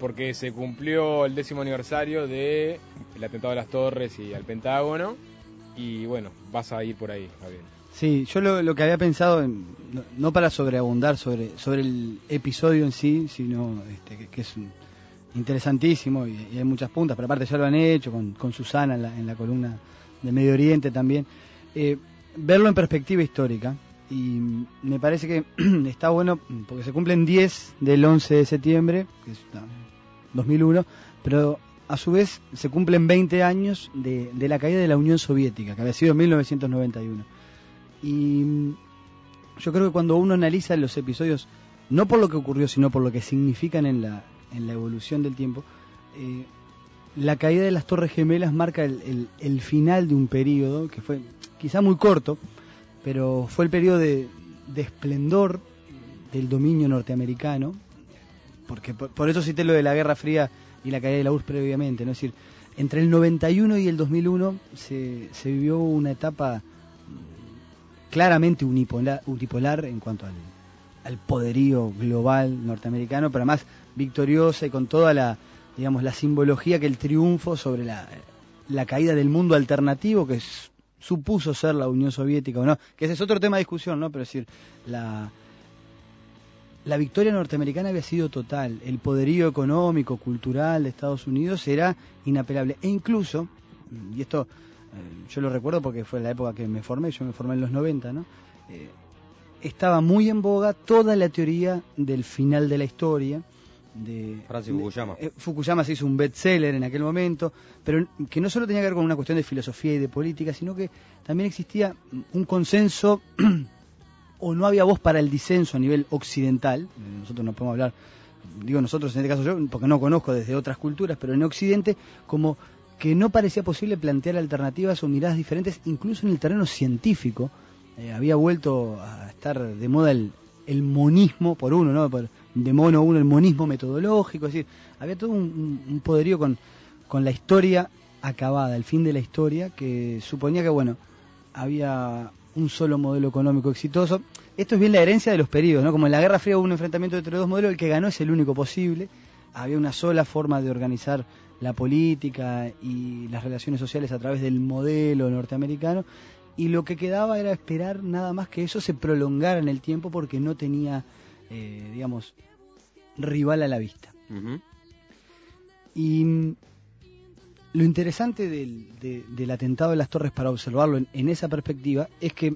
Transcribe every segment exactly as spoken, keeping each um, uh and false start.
porque se cumplió el décimo aniversario del atentado a las Torres y al Pentágono, y bueno, vas a ir por ahí, Gabriel. Sí, yo lo, lo que había pensado, en, no, no para sobreabundar sobre, sobre el episodio en sí, sino este, que, que es un, interesantísimo y, y hay muchas puntas, pero aparte ya lo han hecho con, con Susana en la, en la columna de Medio Oriente también, eh, verlo en perspectiva histórica. Y me parece que está bueno porque se cumplen diez del once de septiembre, que es no, dos mil uno, pero a su vez se cumplen veinte años de, de la caída de la Unión Soviética, que había sido en mil novecientos noventa y uno. Y yo creo que cuando uno analiza los episodios, no por lo que ocurrió, sino por lo que significan en la, en la evolución del tiempo, eh, la caída de las Torres Gemelas marca el, el, el final de un periodo que fue quizá muy corto, pero fue el periodo de, de esplendor del dominio norteamericano, porque por, por eso cité lo de la Guerra Fría y la caída de la U R S S previamente, ¿no? Es decir, entre el noventa y uno y el dos mil uno se, se vivió una etapa claramente unipolar, unipolar en cuanto al, al poderío global norteamericano, pero además victoriosa y con toda la, digamos, la simbología que el triunfo sobre la, la caída del mundo alternativo, que es supuso ser la Unión Soviética o no, que ese es otro tema de discusión, ¿no? Pero es decir, la, la victoria norteamericana había sido total, el poderío económico, cultural de Estados Unidos era inapelable, e incluso, y esto eh, yo lo recuerdo porque fue la época que me formé, yo me formé en los noventa, ¿no? Eh, estaba muy en boga toda la teoría del final de la historia, de Francis Fukuyama. Eh, Fukuyama se hizo un bestseller en aquel momento, pero que no solo tenía que ver con una cuestión de filosofía y de política, sino que también existía un consenso o no había voz para el disenso a nivel occidental. Nosotros no podemos hablar, digo nosotros en este caso yo, porque no conozco desde otras culturas, pero en Occidente como que no parecía posible plantear alternativas o miradas diferentes, incluso en el terreno científico. Eh, había vuelto a estar de moda el, el monismo, por uno, ¿no? Por, de mono uno, el monismo metodológico, es decir, había todo un, un poderío con, con la historia acabada, el fin de la historia, que suponía que, bueno, había un solo modelo económico exitoso. Esto es bien la herencia de los periodos, ¿no? Como en la Guerra Fría hubo un enfrentamiento entre dos modelos, el que ganó es el único posible, había una sola forma de organizar la política y las relaciones sociales a través del modelo norteamericano, y lo que quedaba era esperar nada más que eso se prolongara en el tiempo porque no tenía, eh, digamos, rival a la vista. Uh-huh. Y lo interesante del, de, del atentado de las Torres, para observarlo en, en esa perspectiva, es que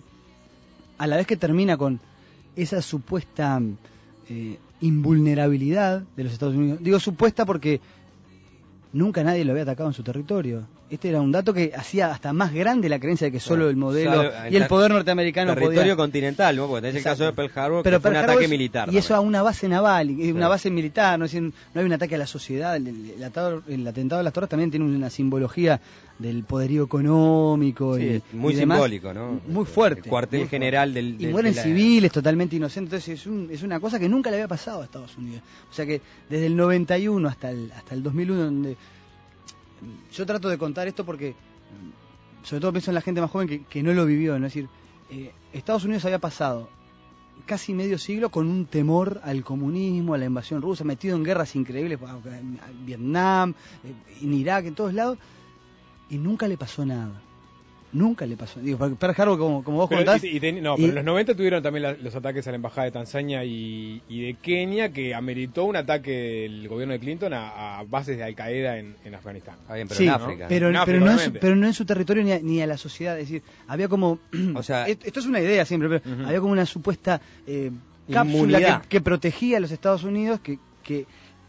a la vez que termina con esa supuesta eh, invulnerabilidad de los Estados Unidos, digo supuesta porque nunca nadie lo había atacado en su territorio. Este era un dato que hacía hasta más grande la creencia de que solo el modelo o sea, y el poder norteamericano territorio podía... continental, ¿no? Porque tenés el caso de Pearl Harbor, pero que fue un Harbor ataque es... militar. Y también. eso a una base naval, una sí. base militar, no, es decir, no hay un ataque a la sociedad. El, el, el, atado, el atentado de las Torres también tiene una simbología del poderío económico sí, y, muy y demás, simbólico, ¿no? Muy fuerte. El cuartel muy general fuerte. del... Y del mueren de la... civiles totalmente inocentes, entonces es, un, es una cosa que nunca le había pasado a Estados Unidos. O sea que desde el noventa y uno hasta el, hasta el dos mil uno, donde yo trato de contar esto porque sobre todo pienso en la gente más joven que, que no lo vivió, ¿no? Es decir, eh, Estados Unidos había pasado casi medio siglo con un temor al comunismo, a la invasión rusa, metido en guerras increíbles, en Vietnam, en Irak, en todos lados, y nunca le pasó nada. Nunca le pasó. Digo, Pearl Harbor, como, como vos pero, contás... Y, y ten, no, y, pero en los noventa tuvieron también la, los ataques a la embajada de Tanzania y, y de Kenia, que ameritó un ataque del gobierno de Clinton a, a bases de Al Qaeda en, en Afganistán. Ah, bien, pero sí, en África. Pero, en África, pero, no en su, pero no en su territorio ni a, ni a la sociedad. Es decir, había como... O sea, esto es una idea siempre, pero uh-huh. había como una supuesta eh, cápsula que, que protegía a los Estados Unidos, que, que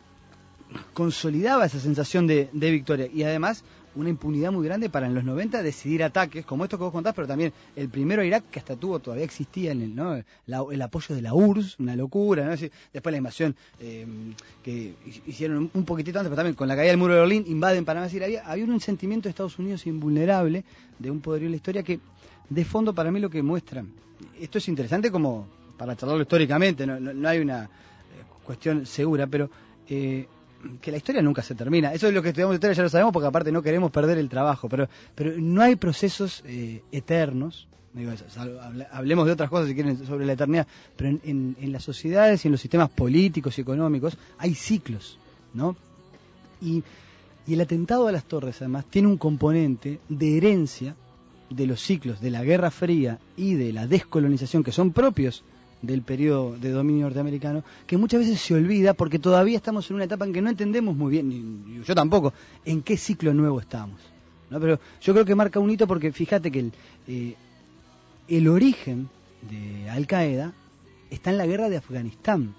consolidaba esa sensación de, de victoria. Y además... una impunidad muy grande para en los noventa decidir ataques, como esto que vos contás, pero también el primero a Irak, que hasta tuvo, todavía existía en el, ¿no? la, el apoyo de la U R S S, una locura, ¿no? Después la invasión eh, que hicieron un poquitito antes, pero también con la caída del muro de Berlín, invaden Panamá, es decir, había, había un sentimiento de Estados Unidos invulnerable, de un poderío en la historia que, de fondo, para mí lo que muestra, esto es interesante como para charlarlo históricamente, no, no, no hay una eh, cuestión segura, pero... Eh, que la historia nunca se termina. Eso es lo que estudiamos de historia, ya lo sabemos, porque aparte no queremos perder el trabajo, pero pero no hay procesos eh, eternos. Digo, hablemos de otras cosas si quieren sobre la eternidad, pero en, en, en las sociedades y en los sistemas políticos y económicos hay ciclos. ¿no? Y, y el atentado a las torres, además, tiene un componente de herencia de los ciclos de la Guerra Fría y de la descolonización, que son propios del periodo de dominio norteamericano, que muchas veces se olvida porque todavía estamos en una etapa en que no entendemos muy bien, ni yo tampoco, en qué ciclo nuevo estamos, ¿no? Pero yo creo que marca un hito porque fíjate que el, eh, el origen de Al Qaeda está en la guerra de Afganistán,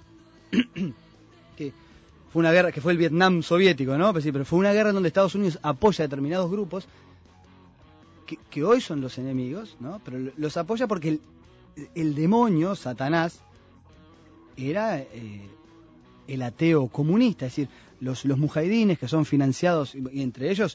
que fue una guerra que fue el Vietnam soviético, ¿no? Pero, sí, pero fue una guerra en donde Estados Unidos apoya a determinados grupos que, que hoy son los enemigos, ¿no? Pero los apoya porque el el demonio, Satanás, era eh, el ateo comunista, es decir, los, los mujahidines que son financiados, y entre ellos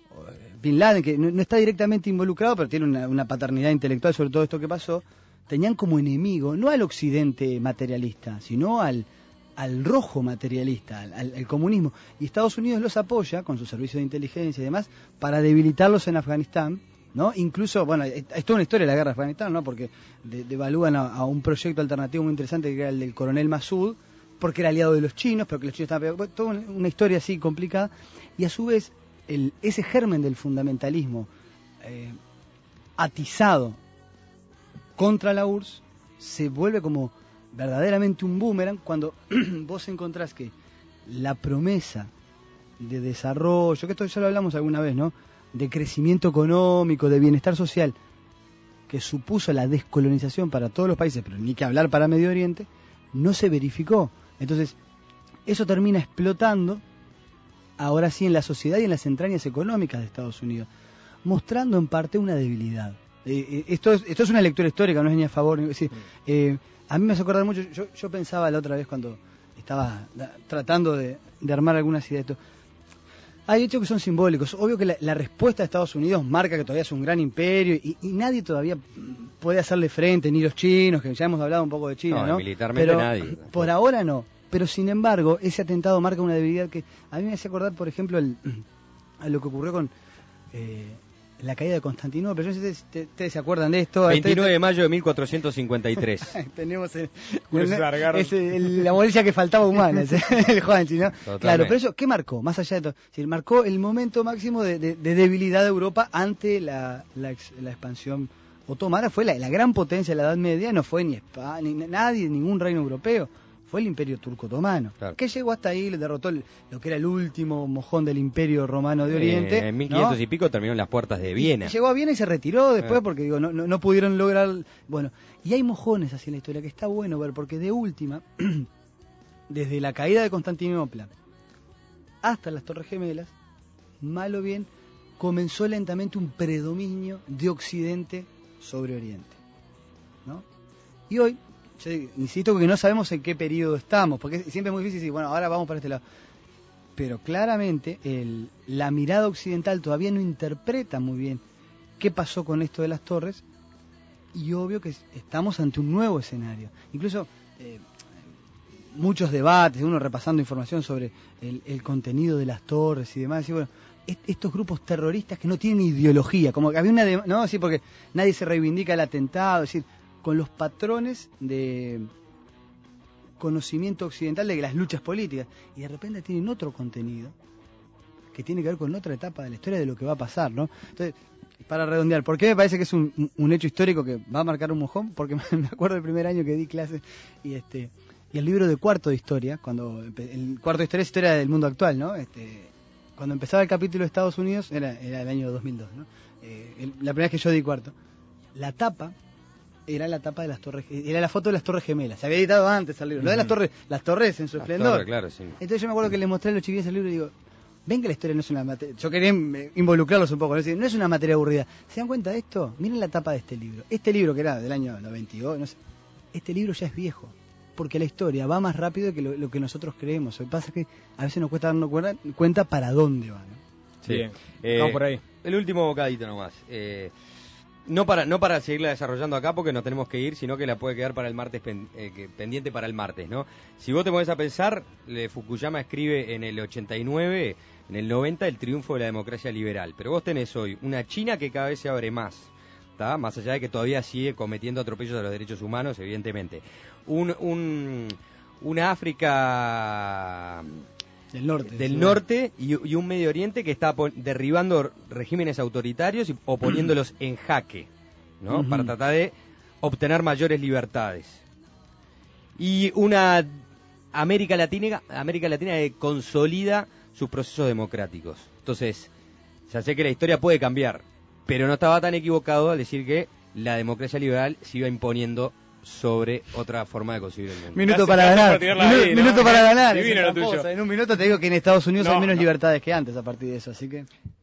Bin Laden, que no, no está directamente involucrado, pero tiene una, una paternidad intelectual sobre todo esto que pasó, tenían como enemigo, no al occidente materialista, sino al, al rojo materialista, al, al, al comunismo. Y Estados Unidos los apoya con sus servicios de inteligencia y demás para debilitarlos en Afganistán, ¿no? Incluso, bueno, es toda una historia de la guerra de Afganistán, ¿no? Porque de, devalúan a, a un proyecto alternativo muy interesante que era el del coronel Massoud, porque era aliado de los chinos, pero que los chinos estaban pegados. Bueno, toda una historia así complicada. Y a su vez, el, ese germen del fundamentalismo eh, atizado contra la U R S S se vuelve como verdaderamente un boomerang cuando vos encontrás que la promesa de desarrollo, que esto ya lo hablamos alguna vez, ¿no? De crecimiento económico, de bienestar social, que supuso la descolonización para todos los países, pero ni que hablar para Medio Oriente, no se verificó. Entonces, eso termina explotando, ahora sí, en la sociedad y en las entrañas económicas de Estados Unidos, mostrando en parte una debilidad. Eh, eh, esto, es, esto es una lectura histórica, no es ni a favor. Es decir, eh, a mí me hace acordar mucho, yo, yo pensaba la otra vez cuando estaba da, tratando de, de armar algunas ideas de esto. Hay hechos que son simbólicos. Obvio que la, la respuesta de Estados Unidos marca que todavía es un gran imperio y, y nadie todavía puede hacerle frente, ni los chinos, que ya hemos hablado un poco de China, ¿no? No, militarmente pero nadie. Por ahora no. Pero sin embargo, ese atentado marca una debilidad que a mí me hace acordar, por ejemplo, el, a lo que ocurrió con eh, la caída de Constantinopla. Yo no sé si ustedes se acuerdan de esto. veintinueve de mayo de mil cuatrocientos cincuenta y tres. Tenemos el, el, ese, el, la bolilla que faltaba humana, ese, el Juanchi, ¿no? Totalmente. Claro, pero eso, ¿qué marcó? Más allá de todo, es decir, marcó el momento máximo de, de, de debilidad de Europa ante la, la, la expansión otomana. Fue la, la gran potencia de la Edad Media, no fue ni España, ni nadie, ningún reino europeo. Fue el imperio turco-otomano, claro, que llegó hasta ahí, le derrotó el, lo que era el último mojón del imperio romano de Oriente. Eh, en mil quinientos, ¿no? Y pico terminó en las puertas de Viena. Y llegó a Viena y se retiró después eh. porque digo no, no, no pudieron lograr... Bueno, y hay mojones así en la historia que está bueno ver, porque de última, desde la caída de Constantinopla hasta las Torres Gemelas, mal o bien, comenzó lentamente un predominio de Occidente sobre Oriente, ¿no? Y hoy... Yo insisto que no sabemos en qué periodo estamos, porque siempre es muy difícil decir, bueno, ahora vamos para este lado. Pero claramente el, la mirada occidental todavía no interpreta muy bien qué pasó con esto de las torres, y obvio que estamos ante un nuevo escenario. Incluso eh, muchos debates, uno repasando información sobre el, el contenido de las torres y demás, y bueno, est- estos grupos terroristas que no tienen ideología, como que había una... De, no, sí, porque nadie se reivindica el atentado, es decir, con los patrones de conocimiento occidental de las luchas políticas, y de repente tienen otro contenido que tiene que ver con otra etapa de la historia de lo que va a pasar, ¿no? Entonces, para redondear, ¿por qué me parece que es un, un hecho histórico que va a marcar un mojón? Porque me acuerdo del primer año que di clases y este y el libro de cuarto de historia, cuando el cuarto de historia es historia del mundo actual, ¿no? Este, cuando empezaba el capítulo de Estados Unidos, era, era el año dos mil dos, ¿no? Eh, el, la primera vez que yo di cuarto, la tapa era la tapa de las torres, era la foto de las Torres Gemelas. Se había editado antes el libro, no de las torres, las torres en su las esplendor. Torres, claro, sí. Entonces yo me acuerdo que le mostré a los chiquillos el libro y digo, ven que la historia no es una materia, yo quería involucrarlos un poco, ¿no? No es una materia aburrida. ¿Se dan cuenta de esto? Miren la tapa de este libro. Este libro que era del año noventa y dos, no sé, este libro ya es viejo, porque la historia va más rápido que lo, lo que nosotros creemos. Lo que pasa es que a veces nos cuesta darnos cuenta, cuenta para dónde va, ¿no? Sí. Bien, eh, vamos por ahí. El último bocadito nomás. Eh, No para no para seguirla desarrollando acá porque nos tenemos que ir, sino que la puede quedar para el martes pen, eh, que, pendiente para el martes, ¿no? Si vos te pones a pensar, le, Fukuyama escribe en el ochenta y nueve, en el noventa, el triunfo de la democracia liberal. Pero vos tenés hoy una China que cada vez se abre más, ¿tá? Más allá de que todavía sigue cometiendo atropellos a los derechos humanos, evidentemente. Un, un, una África Del norte. Del sí, norte y, y un Medio Oriente que está pon- derribando regímenes autoritarios y, o poniéndolos en jaque, ¿no? Ujú. Para tratar de obtener mayores libertades. Y una América Latina, América Latina que consolida sus procesos democráticos. Entonces, ya sé que la historia puede cambiar, pero no estaba tan equivocado al decir que la democracia liberal se iba imponiendo sobre otra forma de concebir el mundo. Minuto Gracias, para gracias ganar. por tirarla Minu- ahí, ¿no? minuto para ganar. Divino es lo tramposa. tuyo. En un minuto te digo que en Estados Unidos No, hay menos no. libertades que antes a partir de eso, así que...